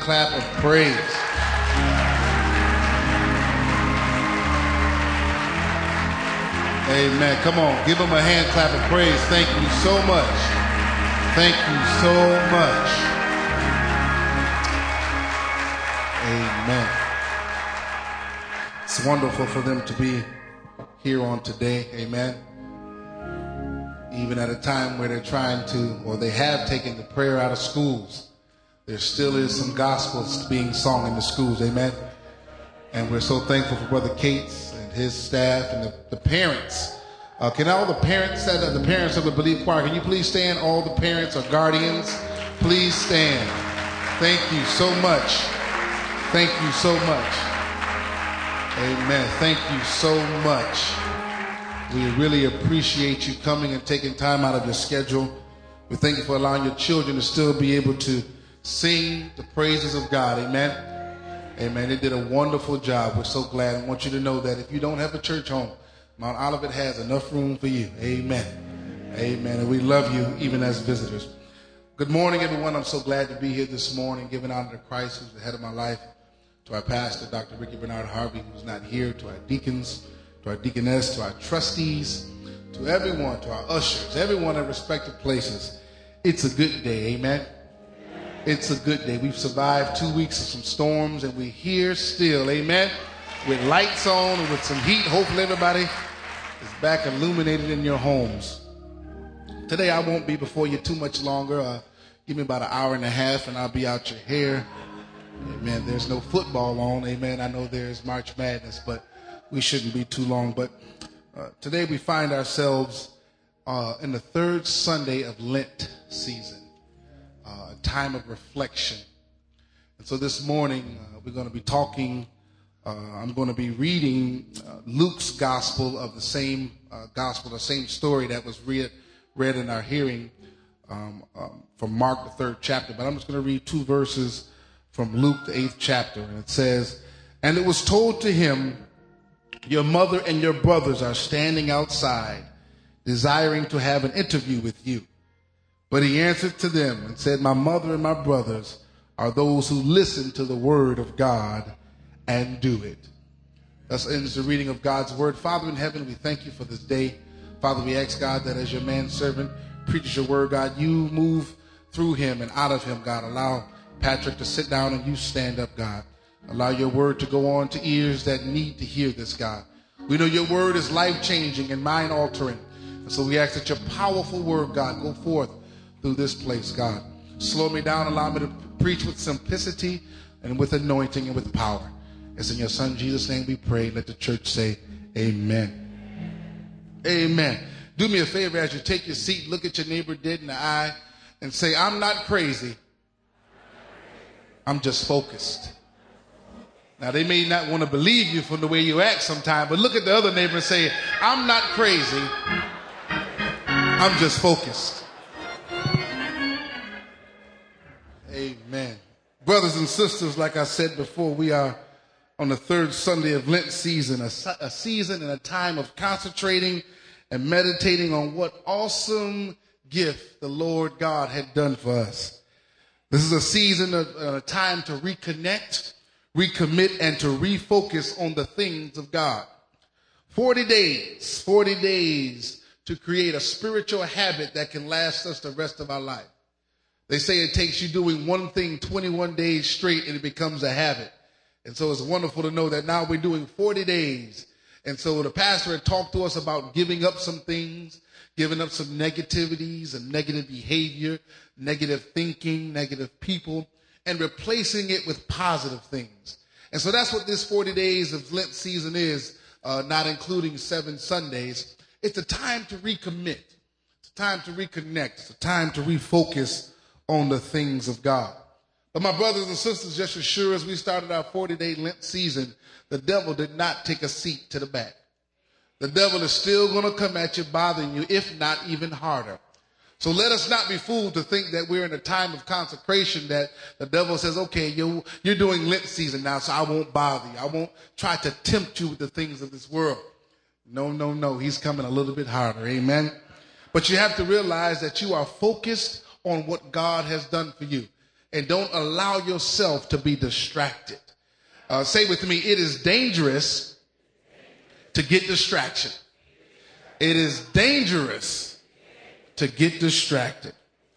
clap of praise. Amen. Come on, give him a hand clap of praise. Thank you so much. Thank you so much. Amen. It's wonderful for them to be here on today. Amen. Even at a time where they're trying to, or they have taken the prayer out of schools, there still is some gospels being sung in the schools. Amen. And we're so thankful for Brother Cates and his staff and the parents. Can all the parents of the Believe Choir, can you please stand? All the parents or guardians, please stand. Thank you so much. Thank you so much. Amen. Thank you so much. We really appreciate you coming and taking time out of your schedule. We thank you for allowing your children to still be able to sing the praises of God. Amen. Amen. They did a wonderful job. We're so glad. I want you to know that if you don't have a church home, Mount Olivet has enough room for you. Amen. Amen. And we love you even as visitors. Good morning, everyone. I'm so glad to be here this morning, giving honor to Christ, who's the head of my life, to our pastor, Dr. Ricky Bernard Harvey, who's not here, to our deacons, to our deaconess, to our trustees, to everyone, to our ushers, everyone at respective places. It's a good day. Amen. It's a good day. We've survived 2 weeks of some storms, and we're here still. Amen. With lights on and with some heat. Hopefully everybody is back illuminated in your homes. Today I won't be before you too much longer. Give me about an hour and a half and I'll be out your hair. Amen. There's no football on. Amen. I know there's March Madness, but we shouldn't be too long. But today we find ourselves in the third Sunday of Lent season, a time of reflection. And so this morning we're going to be talking. I'm going to be reading Luke's gospel of the same gospel, the same story that was read in our hearing from Mark, the 3rd chapter. But I'm just going to read 2 verses from Luke, the 8th chapter. And it says, "And it was told to him, 'Your mother and your brothers are standing outside, desiring to have an interview with you.' But he answered to them and said, 'My mother and my brothers are those who listen to the word of God and do it.'" Thus ends the reading of God's word. Father in heaven, we thank you for this day. Father, we ask, God, that as your manservant preaches your word, God, you move through him and out of him, God. Allow Patrick to sit down and you stand up, God. Allow your word to go on to ears that need to hear this, God. We know your word is life-changing and mind-altering. And so we ask that your powerful word, God, go forth through this place, God. Slow me down. Allow me to preach with simplicity and with anointing and with power. It's in your son Jesus' name we pray. Let the church say amen. Amen. Do me a favor as you take your seat, look at your neighbor dead in the eye and say, "I'm not crazy. I'm just focused." Now, they may not want to believe you from the way you act sometimes, but look at the other neighbor and say, "I'm not crazy. I'm just focused." Amen. Brothers and sisters, like I said before, we are on the third Sunday of Lent season, a season and a time of concentrating and meditating on what awesome gift the Lord God had done for us. This is a season of a time to reconnect, recommit, and to refocus on the things of God. 40 days to create a spiritual habit that can last us the rest of our life. They say it takes you doing one thing 21 days straight and it becomes a habit. And so it's wonderful to know that now we're doing 40 days. And so the pastor had talked to us about giving up some things, giving up some negativities and negative behavior, negative thinking, negative people, and replacing it with positive things. And so that's what this 40 days of Lent season is, not including 7 Sundays. It's a time to recommit. It's a time to reconnect. It's a time to refocus on the things of God. But my brothers and sisters, just as sure as we started our 40-day Lent season, the devil did not take a seat to the back. The devil is still going to come at you, bothering you, if not even harder. So let us not be fooled to think that we're in a time of consecration, that the devil says, okay, you're doing Lent season now, so I won't bother you. I won't try to tempt you with the things of this world. No. He's coming a little bit harder. Amen. But you have to realize that you are focused on what God has done for you. and don't allow yourself to be distracted. Say with me, it is dangerous to get distraction. It is dangerous to get distracted.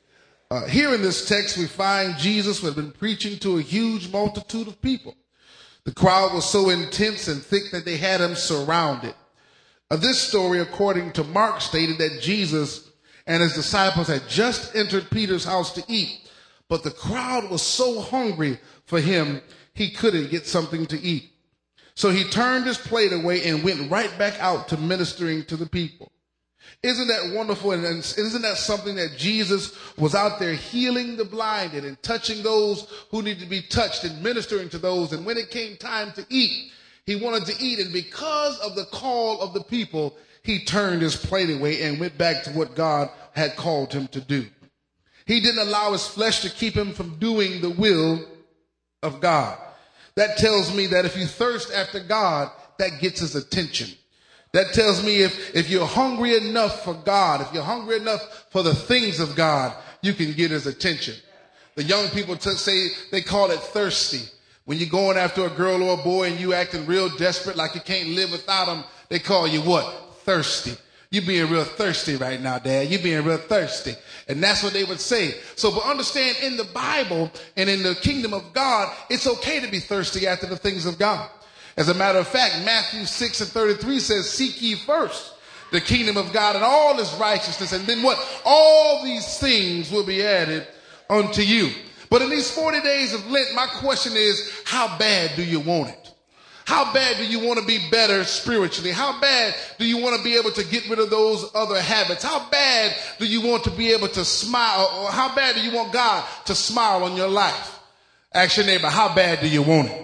Here in this text, we find Jesus who had been preaching to a huge multitude of people. The crowd was so intense and thick that they had him surrounded. This story, according to Mark, stated that Jesus and his disciples had just entered Peter's house to eat, but the crowd was so hungry for him, he couldn't get something to eat. So he turned his plate away and went right back out to ministering to the people. Isn't that wonderful? And isn't that something that Jesus was out there healing the blinded and touching those who need to be touched and ministering to those? And when it came time to eat, he wanted to eat. And because of the call of the people, he turned his plate away and went back to what God had called him to do. He didn't allow his flesh to keep him from doing the will of God. That tells me that if you thirst after God, that gets his attention. That tells me if you're hungry enough for God, if you're hungry enough for the things of God, you can get his attention. The young people say they call it thirsty. When you're going after a girl or a boy and you acting real desperate like you can't live without them, they call you what? Thirsty. You being real thirsty right now, Dad. You being real thirsty. And that's what they would say. So, but understand, in the Bible and in the kingdom of God, it's okay to be thirsty after the things of God. As a matter of fact, Matthew 6:33 says, seek ye first the kingdom of God and all his righteousness. And then what? All these things will be added unto you. But in these 40 days of Lent, my question is, how bad do you want it? How bad do you want to be better spiritually? How bad do you want to be able to get rid of those other habits? How bad do you want to be able to smile? Or how bad do you want God to smile on your life? Ask your neighbor, how bad do you want it?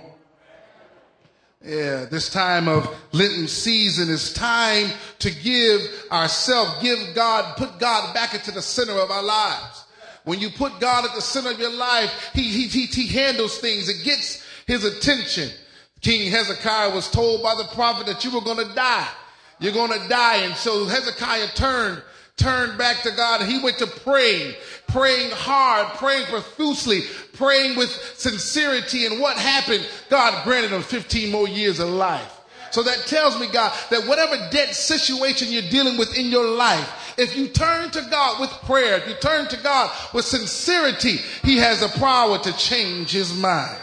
Yeah, this time of Lenten season is time to give God, put God back into the center of our lives. When you put God at the center of your life, he handles things. It gets his attention. King Hezekiah was told by the prophet that you were going to die. You're going to die. And so Hezekiah turned back to God, and he went to praying hard, praying profusely, praying with sincerity. And what happened? God granted him 15 more years of life. So that tells me, God, that whatever debt situation you're dealing with in your life, if you turn to God with prayer, if you turn to God with sincerity, he has the power to change his mind.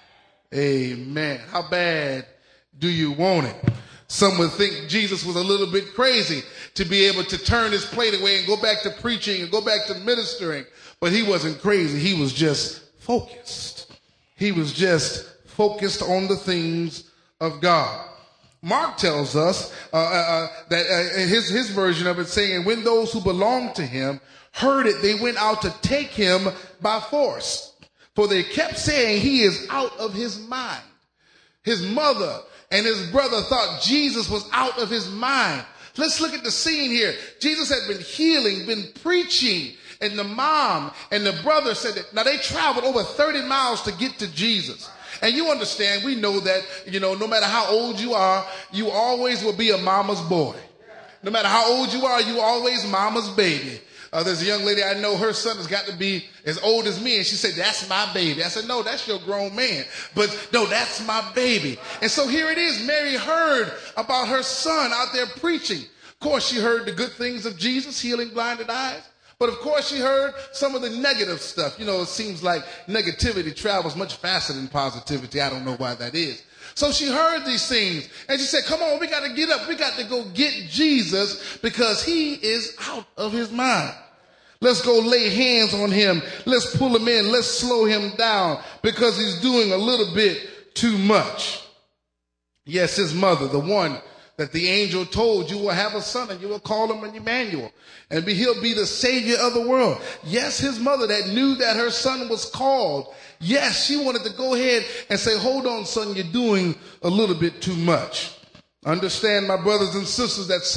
Amen. How bad do you want it? Some would think Jesus was a little bit crazy to be able to turn his plate away and go back to preaching and go back to ministering. But he wasn't crazy. He was just focused. He was just focused on the things of God. Mark tells us that his version of it saying, and when those who belonged to him heard it, they went out to take him by force. For they kept saying he is out of his mind. His mother and his brother thought Jesus was out of his mind. Let's look at the scene here. Jesus had been healing, been preaching, and the mom and the brother said that. Now they traveled over 30 miles to get to Jesus. And you understand, we know that, no matter how old you are, you always will be a mama's boy. No matter how old you are, you always mama's baby. There's a young lady I know, her son has got to be as old as me. And she said, that's my baby. I said, no, that's your grown man. But no, that's my baby. And so here it is. Mary heard about her son out there preaching. Of course, she heard the good things of Jesus, healing blinded eyes. But of course, she heard some of the negative stuff. It seems like negativity travels much faster than positivity. I don't know why that is. So she heard these things and she said, come on, we got to get up. We got to go get Jesus because he is out of his mind. Let's go lay hands on him. Let's pull him in. Let's slow him down because he's doing a little bit too much. Yes, his mother, the one that the angel told, you will have a son and you will call him Emmanuel, and he'll be the savior of the world. Yes, his mother that knew that her son was called. Yes, she wanted to go ahead and say, hold on, son, you're doing a little bit too much. Understand, my brothers and sisters, that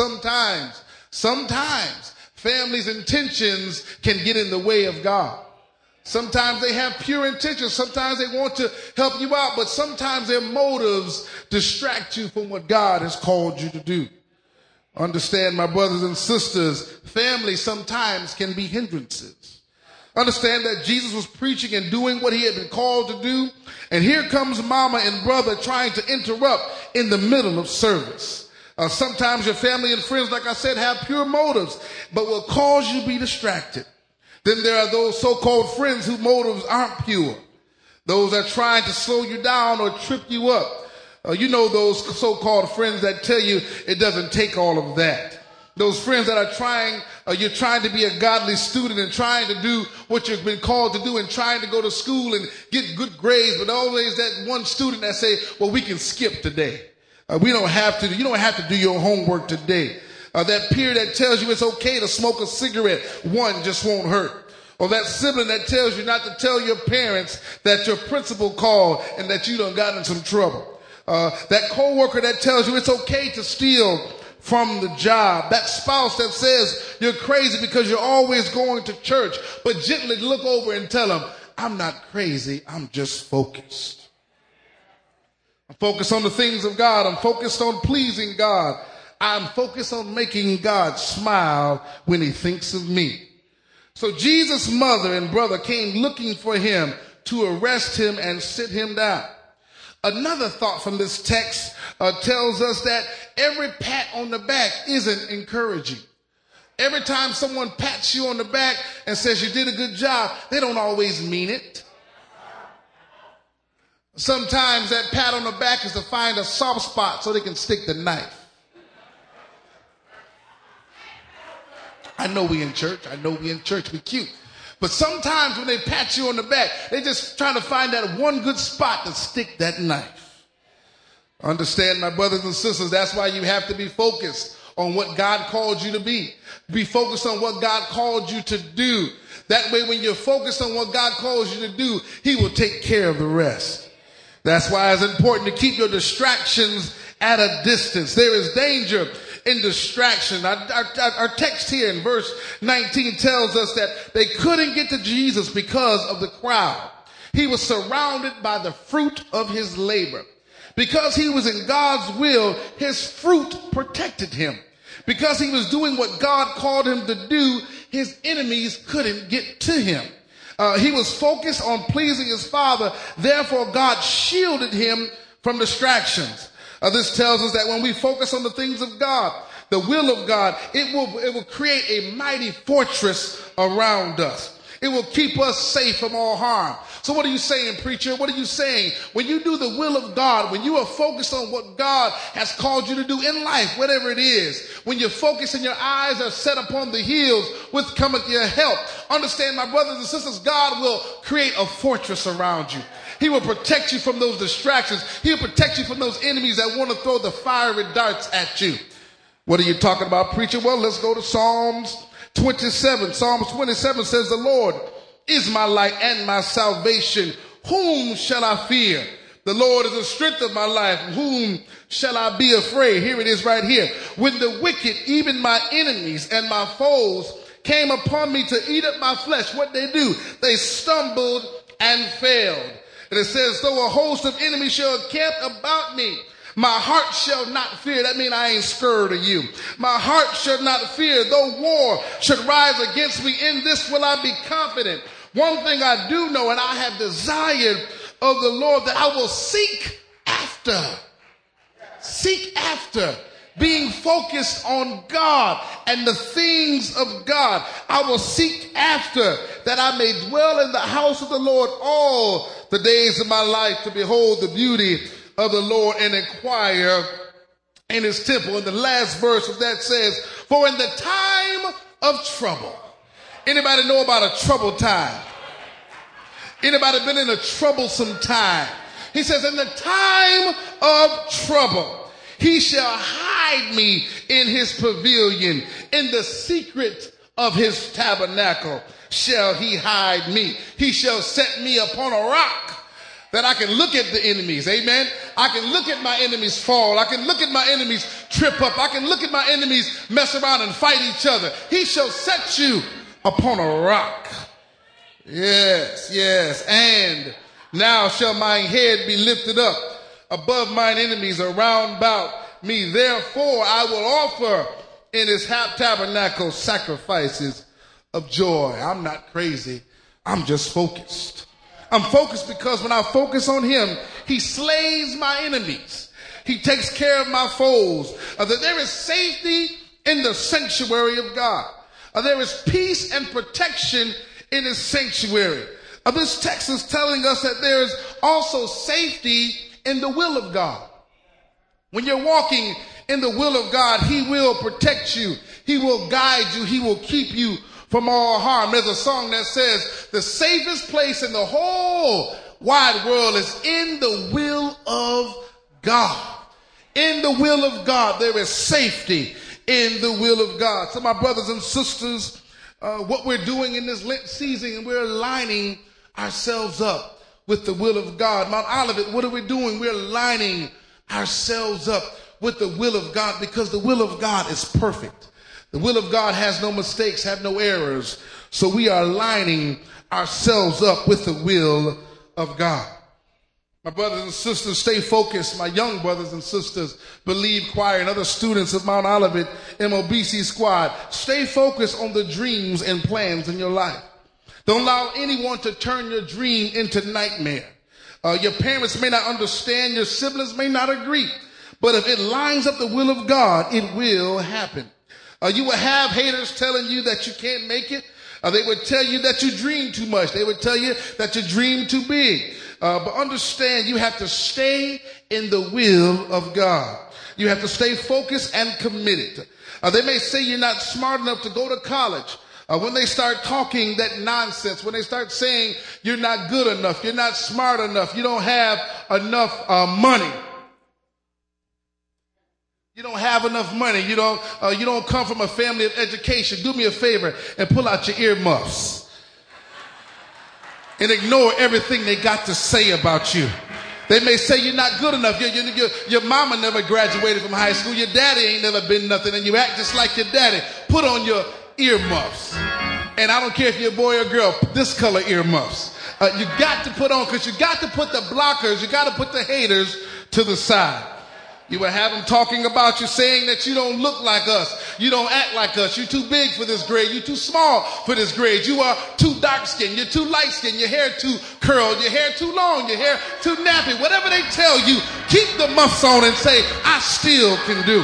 sometimes families' intentions can get in the way of God. Sometimes they have pure intentions. Sometimes they want to help you out, but sometimes their motives distract you from what God has called you to do. Understand, my brothers and sisters, family sometimes can be hindrances. Understand that Jesus was preaching and doing what he had been called to do. And here comes mama and brother trying to interrupt in the middle of service. Sometimes your family and friends, like I said, have pure motives, but will cause you to be distracted. Then there are those so-called friends whose motives aren't pure. Those that are trying to slow you down or trip you up. You know those so-called friends that tell you it doesn't take all of that. Those friends that are you're trying to be a godly student and trying to do what you've been called to do and trying to go to school and get good grades, but always that one student that say, well, we can skip today. You don't have to do your homework today. That peer that tells you it's okay to smoke a cigarette, one just won't hurt. Or that sibling that tells you not to tell your parents that your principal called and that you done got in some trouble. That coworker that tells you it's okay to steal from the job. That spouse that says you're crazy because you're always going to church, but gently look over and tell them, I'm not crazy, I'm just focused. I'm focused on the things of God. I'm focused on pleasing God. I'm focused on making God smile when he thinks of me. So Jesus' mother and brother came looking for him to arrest him and sit him down. Another thought from this text tells us that every pat on the back isn't encouraging. Every time someone pats you on the back and says you did a good job, they don't always mean it. Sometimes that pat on the back is to find a soft spot so they can stick the knife. I know we in church. We cute. But sometimes when they pat you on the back, they just trying to find that one good spot to stick that knife. Understand, my brothers and sisters, that's why you have to be focused on what God called you to be. Be focused on what God called you to do. That way, when you're focused on what God calls you to do, he will take care of the rest. That's why it's important to keep your distractions at a distance. There is danger in distraction. Our text here in verse 19 tells us that they couldn't get to Jesus because of the crowd. He was surrounded by the fruit of his labor. Because he was in God's will, his fruit protected him. Because he was doing what God called him to do, his enemies couldn't get to him. He was focused on pleasing his Father. Therefore, God shielded him from distractions. This tells us that when we focus on the things of God, the will of God, it will create a mighty fortress around us. It will keep us safe from all harm. So what are you saying, preacher? What are you saying? When you do the will of God, when you are focused on what God has called you to do in life, whatever it is, when your focus and your eyes are set upon the hills, with cometh your help. Understand, my brothers and sisters, God will create a fortress around you. He will protect you from those distractions. He'll protect you from those enemies that want to throw the fiery darts at you. What are you talking about, preacher? Well, let's go to Psalms 27. Psalms 27 says, the Lord is my light and my salvation. Whom shall I fear? The Lord is the strength of my life. Whom shall I be afraid? Here it is right here. When the wicked, even my enemies and my foes, came upon me to eat up my flesh, what they do? They stumbled and failed. And it says, though a host of enemies shall encamp about me, my heart shall not fear. That means I ain't scared of you. My heart shall not fear. Though war should rise against me, in this will I be confident. One thing I do know, and I have desired of the Lord, that I will seek after. Seek after. Being focused on God and the things of God. I will seek after, that I may dwell in the house of the Lord all the days of my life, to behold the beauty of the Lord and inquire in his temple. And the last verse of that says, for in the time of trouble. Anybody know about a troubled time? Anybody been in a troublesome time? He says, in the time of trouble, he shall hide me in his pavilion. In the secret of his tabernacle shall he hide me. He shall set me upon a rock, that I can look at the enemies. Amen. I can look at my enemies fall. I can look at my enemies trip up. I can look at my enemies mess around and fight each other. He shall set you upon a rock. Yes, yes. And now shall mine head be lifted up above mine enemies around about me. Therefore I will offer in his tabernacle sacrifices of joy. I'm not crazy. I'm just focused. I'm focused because when I focus on him, he slays my enemies. He takes care of my foes. That there is safety in the sanctuary of God. There is peace and protection in his sanctuary. This text is telling us that there is also safety in the will of God. When you're walking in the will of God, he will protect you. He will guide you. He will keep you from all harm. There's a song that says, the safest place in the whole wide world is in the will of God. In the will of God, there is safety in the will of God. So my brothers and sisters, what we're doing in this Lent season, we're aligning ourselves up with the will of God. Mount Olivet, what are we doing? We're aligning ourselves up with the will of God because the will of God is perfect. The will of God has no mistakes, have no errors. So we are aligning ourselves up with the will of God. My brothers and sisters, stay focused. My young brothers and sisters, Believe Choir and other students of Mount Olivet MOBC Squad, stay focused on the dreams and plans in your life. Don't allow anyone to turn your dream into nightmare. Your parents may not understand, your siblings may not agree, but if it lines up the will of God, it will happen. You will have haters telling you that you can't make it. They would tell you that you dream too much. They would tell you that you dream too big. But understand, you have to stay in the will of God. You have to stay focused and committed. They may say you're not smart enough to go to college. When they start talking that nonsense, when they start saying you're not good enough, you're not smart enough, you don't have enough money. You don't have enough money. You don't come from a family of education. Do me a favor and pull out your earmuffs and ignore everything they got to say about you. They may say you're not good enough. Your mama never graduated from high school. Your daddy ain't never been nothing, and you act just like your daddy. Put on your earmuffs. And I don't care if you're a boy or girl, this color earmuffs. You got to put on, because you got to put the blockers, you got to put the haters to the side. You will have them talking about you, saying that you don't look like us. You don't act like us. You're too big for this grade. You're too small for this grade. You are too dark-skinned. You're too light-skinned. Your hair too curled. Your hair too long. Your hair too nappy. Whatever they tell you, keep the muffs on and say, I still can do.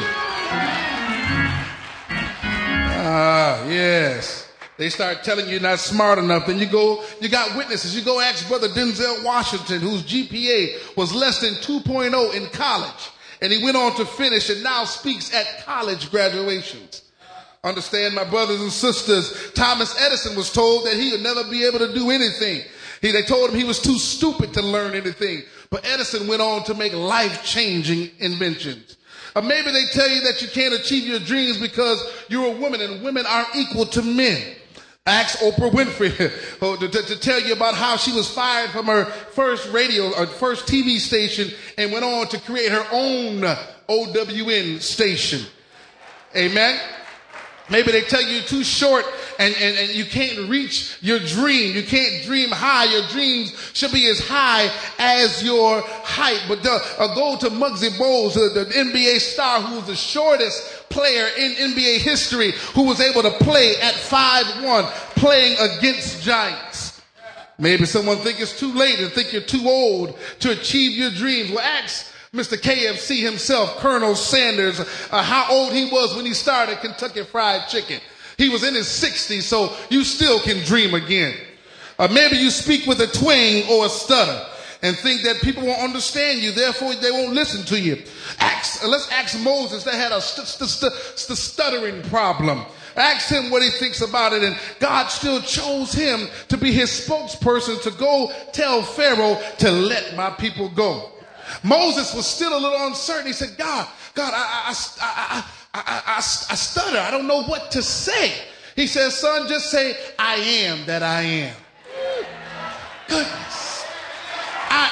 Yes. They start telling you you're not smart enough. Then you got witnesses. You go ask Brother Denzel Washington, whose GPA was less than 2.0 in college. And he went on to finish and now speaks at college graduations. Understand, my brothers and sisters, Thomas Edison was told that he would never be able to do anything. They told him he was too stupid to learn anything. But Edison went on to make life-changing inventions. Maybe they tell you that you can't achieve your dreams because you're a woman and women aren't equal to men. Ask Oprah Winfrey to tell you about how she was fired from her first TV station and went on to create her own OWN station. Amen. Maybe they tell you you're too short and you can't reach your dream. You can't dream high. Your dreams should be as high as your height. But go to Muggsy Bogues, the NBA star who was the shortest player in NBA history, who was able to play at 5'1", playing against giants. Maybe someone think it's too late and think you're too old to achieve your dreams. Well, ask Mr. KFC himself, Colonel Sanders, how old he was when he started Kentucky Fried Chicken. He was in his 60s, so you still can dream again. Maybe you speak with a twang or a stutter and think that people won't understand you, therefore they won't listen to you. Let's ask Moses that had a stuttering problem. Ask him what he thinks about it, and God still chose him to be his spokesperson to go tell Pharaoh to let my people go. Moses was still a little uncertain. He said, God, I stutter. I don't know what to say. He said, son, just say, I am that I am. Goodness. I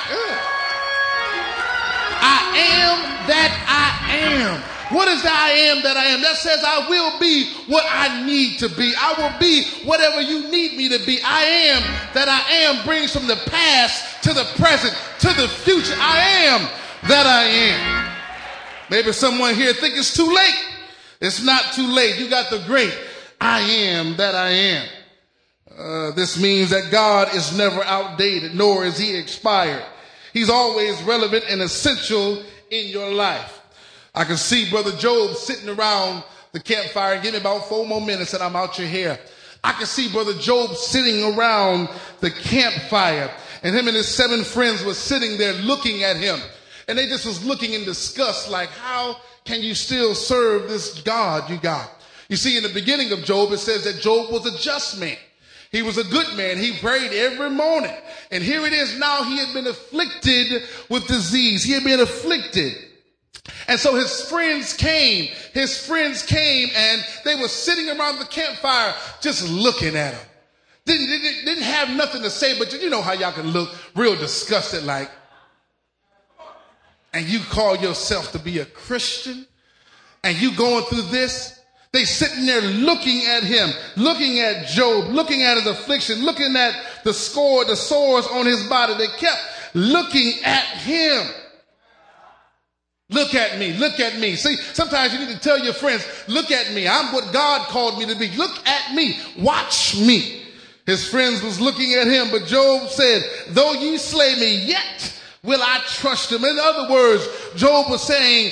am that I am. What is the I am that I am? That says I will be what I need to be. I will be whatever you need me to be. I am that I am brings from the past to the present to the future. I am that I am. Maybe someone here think it's too late. It's not too late. You got the great I am that I am. This means that God is never outdated, nor is he expired. He's always relevant and essential in your life. I can see Brother Job sitting around the campfire. Give me about 4 more minutes and I'm out your hair. I can see Brother Job sitting around the campfire, and him and his 7 friends were sitting there looking at him. And they just was looking in disgust, like, how can you still serve this God you got? You see, in the beginning of Job, it says that Job was a just man. He was a good man. He prayed every morning. And here it is now, he had been afflicted with disease. He had been afflicted. And so his friends came and they were sitting around the campfire just looking at him. Didn't have nothing to say, but you know how y'all can look real disgusted like, and you call yourself to be a Christian and you going through this? They sitting there looking at him, looking at Job, looking at his affliction, looking at the sores on his body. They kept looking at him. Look at me, look at me. See, sometimes you need to tell your friends, look at me. I'm what God called me to be. Look at me. Watch me. His friends was looking at him, but Job said, though ye slay me, yet will I trust him. In other words, Job was saying,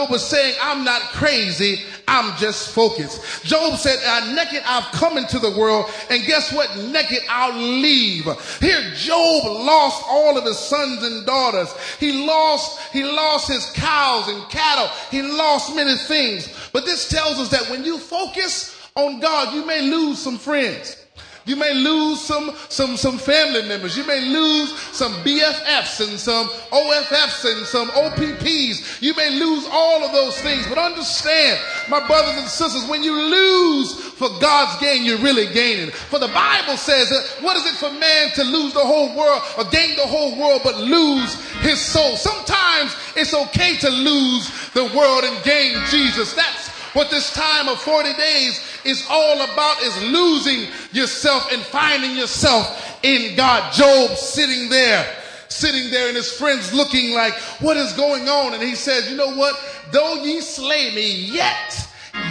I'm not crazy, I'm just focused. Job said, naked I've come into the world, and guess what? Naked I'll leave. Here, Job lost all of his sons and daughters. He lost his cows and cattle. He lost many things. But this tells us that when you focus on God, you may lose some friends. You may lose some family members. You may lose some BFFs and some OFFs and some OPPs. You may lose all of those things. But understand, my brothers and sisters, when you lose for God's gain, you're really gaining. For the Bible says, what is it for man to lose the whole world or gain the whole world but lose his soul? Sometimes it's okay to lose the world and gain Jesus. That's what this time of 40 days is all about, is losing yourself and finding yourself in God. Job sitting there and his friends looking like, what is going on? And he says, you know what? Though ye slay me, yet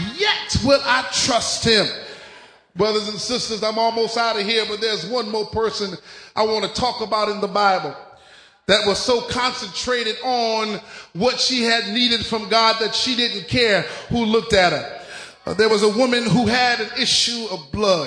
will I trust him. Brothers and sisters, I'm almost out of here, but there's one more person I want to talk about in the Bible that was so concentrated on what she had needed from God that she didn't care who looked at her. There was a woman who had an issue of blood.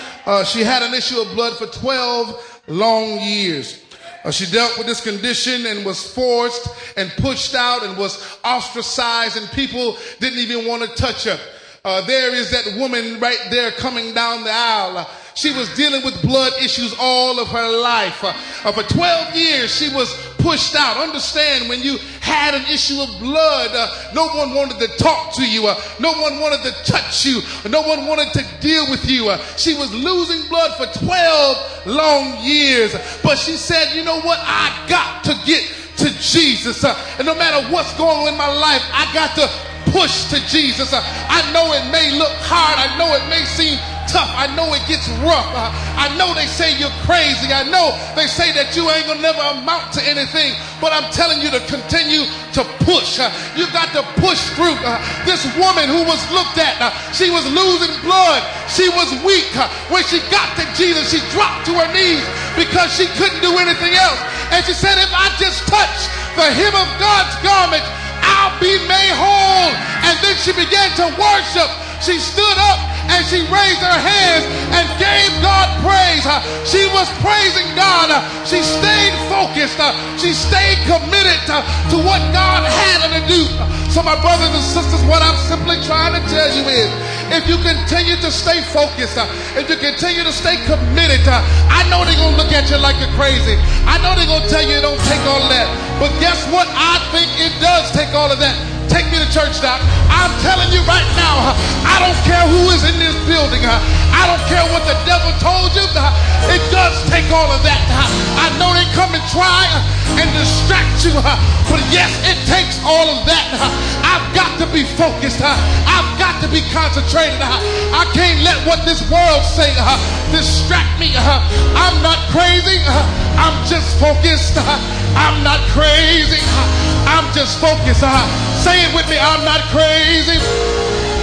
She had an issue of blood for 12 long years. She dealt with this condition and was forced and pushed out and was ostracized, and people didn't even want to touch her. There is that woman right there coming down the aisle. She was dealing with blood issues all of her life. For 12 years, she was pushed out. Understand, when you had an issue of blood, no one wanted to talk to you. No one wanted to touch you. No one wanted to deal with you. She was losing blood for 12 long years. But she said, you know what? I got to get to Jesus. And no matter what's going on in my life, I got to push to Jesus. I know it may look hard. I know it may seem tough. I know it gets rough. I know they say you're crazy. I know they say that you ain't gonna never amount to anything, but I'm telling you to continue to push. You got to push through. This woman who was looked at, she was losing blood. She was weak. When she got to Jesus, she dropped to her knees because she couldn't do anything else. And she said, if I just touch the hem of God's garment, I'll be made whole. And then she began to worship. She stood up and she raised her hands and gave God praise. She was praising God. She stayed focused. She stayed committed to what God had her to do. So my brothers and sisters, what I'm simply trying to tell you is, if you continue to stay focused, if you continue to stay committed, I know they're going to look at you like you're crazy. I know they're going to tell you it don't take all of that. But guess what? I think it does take all of that. Take me to church, Doc. I'm telling you right now, I don't care who is in this building. I don't care what the devil told you. It does take all of that. I know they come and try and distract you. But yes, it takes all of that. I've got to be focused. I've got to be concentrated. I can't let what this world say distract me. I'm not crazy. I'm just focused. I'm not crazy. I'm just focused. Say it with me. I'm not crazy.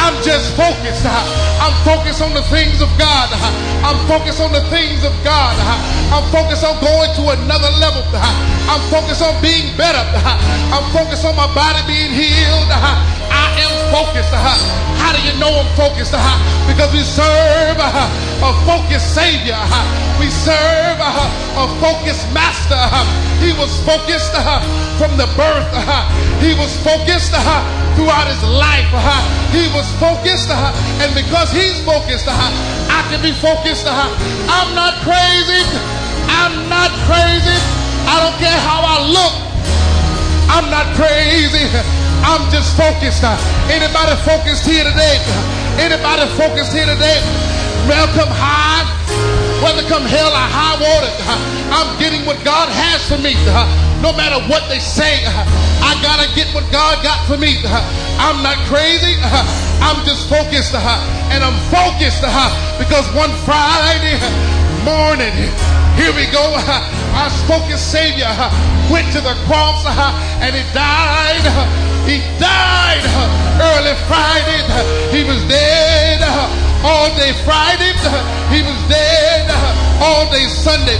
I'm just focused. I'm focused on the things of God. I'm focused on the things of God. I'm focused on going to another level. I'm focused on being better. I'm focused on my body being healed. I am focused. How do you know I'm focused? Because we serve a focused Savior. We serve a focused Master. He was focused from the birth. He was focused throughout his life. He was focused, and because he's focused, I can be focused. I'm not crazy. I'm not crazy. I don't care how I look. I'm not crazy. I'm just focused. Anybody focused here today? Anybody focused here today? Welcome high, whether come hell or high water, I'm getting what God has for me. No matter what they say, I gotta get what God got for me. I'm not crazy. I'm just focused, and I'm focused because one Friday morning, here we go, our focused Savior went to the cross and he died. He died early Friday. He was dead all day Friday. He was dead all day Sunday.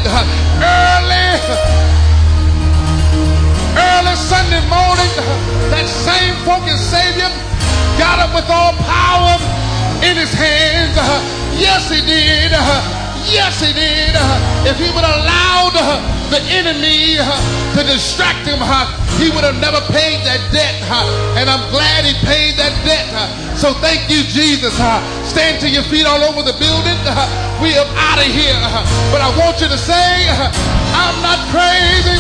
Early Sunday morning, that same focused Savior got up with all power in his hands. Yes, he did. Yes, he did. If he would have allowed the enemy to distract him, he would have never paid that debt. And I'm glad he paid that debt. So thank you, Jesus. Stand to your feet all over the building. We are out of here. But I want you to say, I'm not crazy.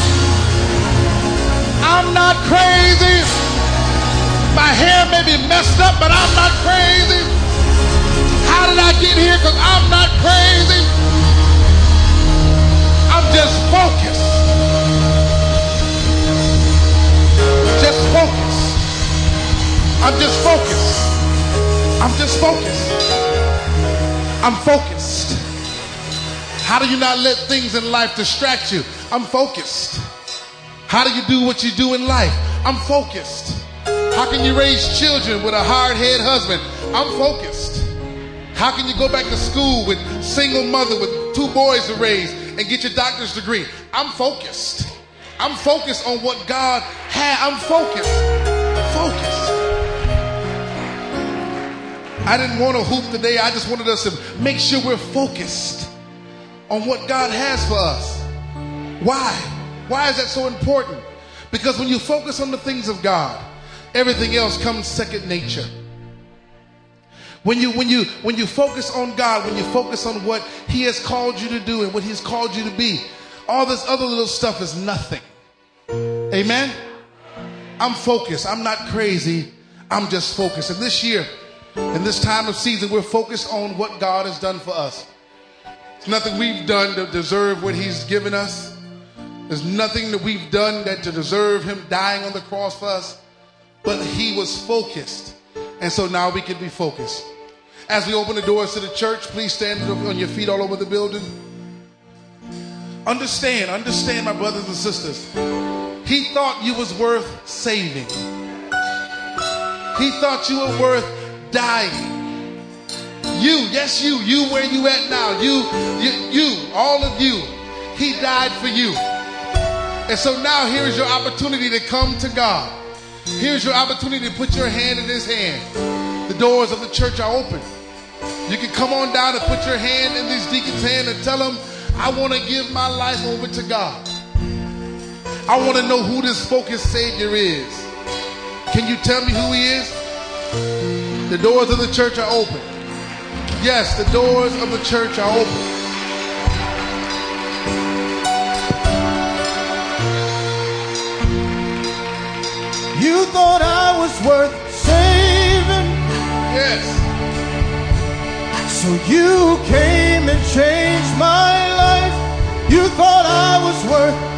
I'm not crazy. My hair may be messed up, but I'm not crazy. How did I get here? Because I'm not crazy. I'm just focused. Just focused. I'm just focused. I'm just focused. I'm focused. How do you not let things in life distract you? I'm focused. How do you do what you do in life? I'm focused. How can you raise children with a hard-headed husband? I'm focused. How can you go back to school with single mother with 2 boys to raise and get your doctor's degree? I'm focused. I'm focused on what God had. I'm focused. Focused. I didn't want to hoop today. I just wanted us to make sure we're focused on what God has for us. Why? Why is that so important? Because when you focus on the things of God, everything else comes second nature. When you focus on God, when you focus on what He has called you to do and what He's called you to be, all this other little stuff is nothing. Amen? I'm focused. I'm not crazy. I'm just focused. And this year, in this time of season, we're focused on what God has done for us. It's nothing we've done to deserve what He's given us. There's nothing that we've done that to deserve Him dying on the cross for us. But He was focused. And so now we can be focused. As we open the doors to the church, please stand on your feet all over the building. Understand, my brothers and sisters. He thought you was worth saving. He thought you were worth dying. You, yes you where you at now. You, all of you. He died for you. And so now here's your opportunity to come to God. Here's your opportunity to put your hand in His hand. The doors of the church are open. You can come on down and put your hand in these deacons' hand and tell them, I want to give my life over to God. I want to know who this focused Savior is. Can you tell me who He is? The doors of the church are open. Yes, the doors of the church are open. You thought I was worth saving. Yes. So you came and changed my life. You thought I was worth